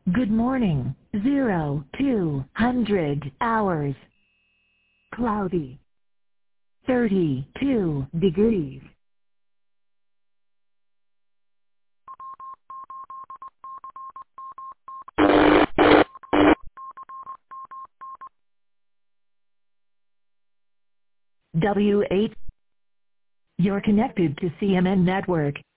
Good morning. 0200 hours. Cloudy. 32 degrees. W8. You're connected to CMN Network.